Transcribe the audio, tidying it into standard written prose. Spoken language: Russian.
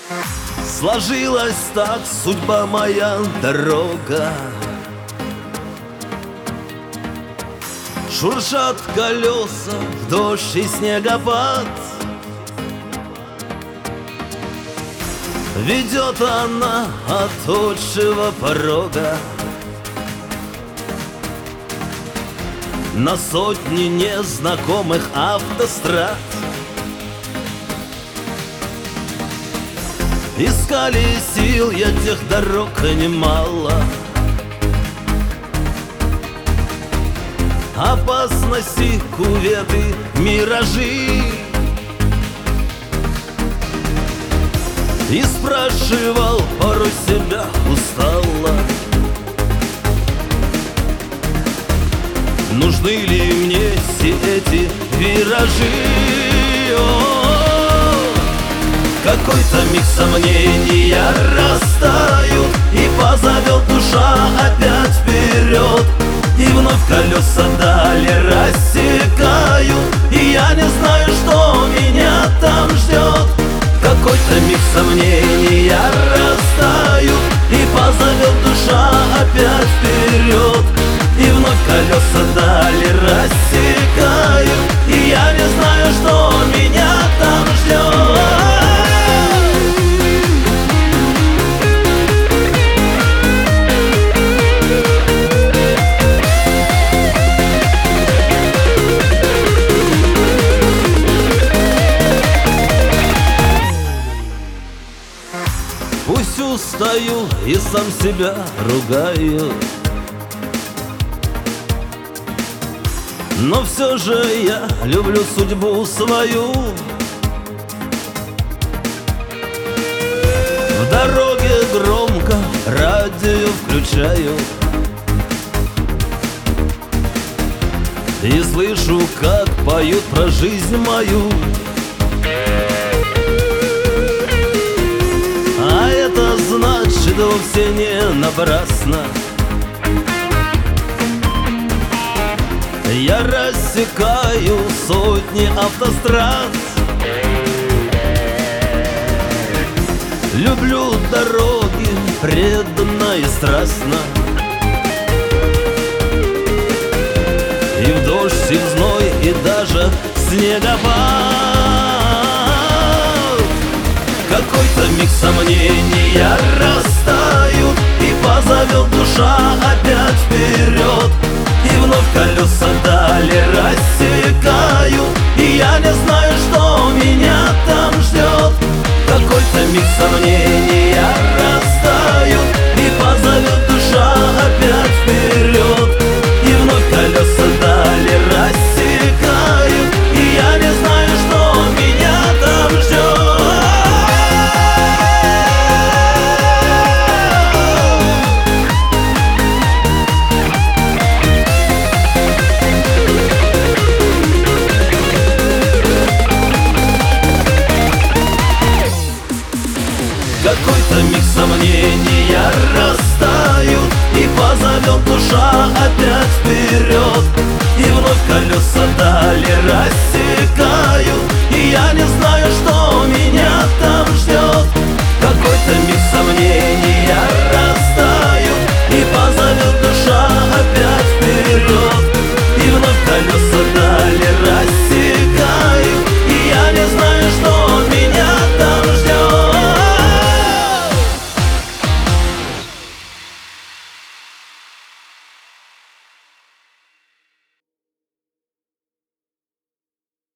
Сложилась так судьба моя, дорога. Шуршат колеса в дождь и снегопад. Ведет она от отчего порога на сотни незнакомых автострад. Искали сил я тех дорог немало. Опасности, куветы, миражи. И спрашивал порой себя устало: нужны ли мне все эти виражи? Какой-то миг сомнения растают, и позовет душа опять вперед. И вновь колеса дали рассекают, и я не знаю, что меня там ждет. Какой-то миг сомнения растают, и позовет душа опять вперед. И вновь колеса дали рассекают, и я не знаю, что меня там ждет. Пусть устаю и сам себя ругаю, но все же я люблю судьбу свою. В дороге громко радио включаю и слышу, как поют про жизнь мою. А это значит вовсе не напрасно я рассекаю сотни автострад. Люблю дороги преданно и страстно, и в дождь, и в зной, и даже в снегопад. Какой-то миг сомнения растают, и позовет душа опять вперед. И вновь колеса дали рассекают, и я не знаю, что меня там ждет. Какой-то миг сомнения растают, и позовет душа опять вперед. И вновь колеса дали рассекают, и я не знаю, что меня там ждет. Какой-то миг сомнения растают, и позовет душа опять вперед. И вновь колеса дали рассекают, и я не знаю, что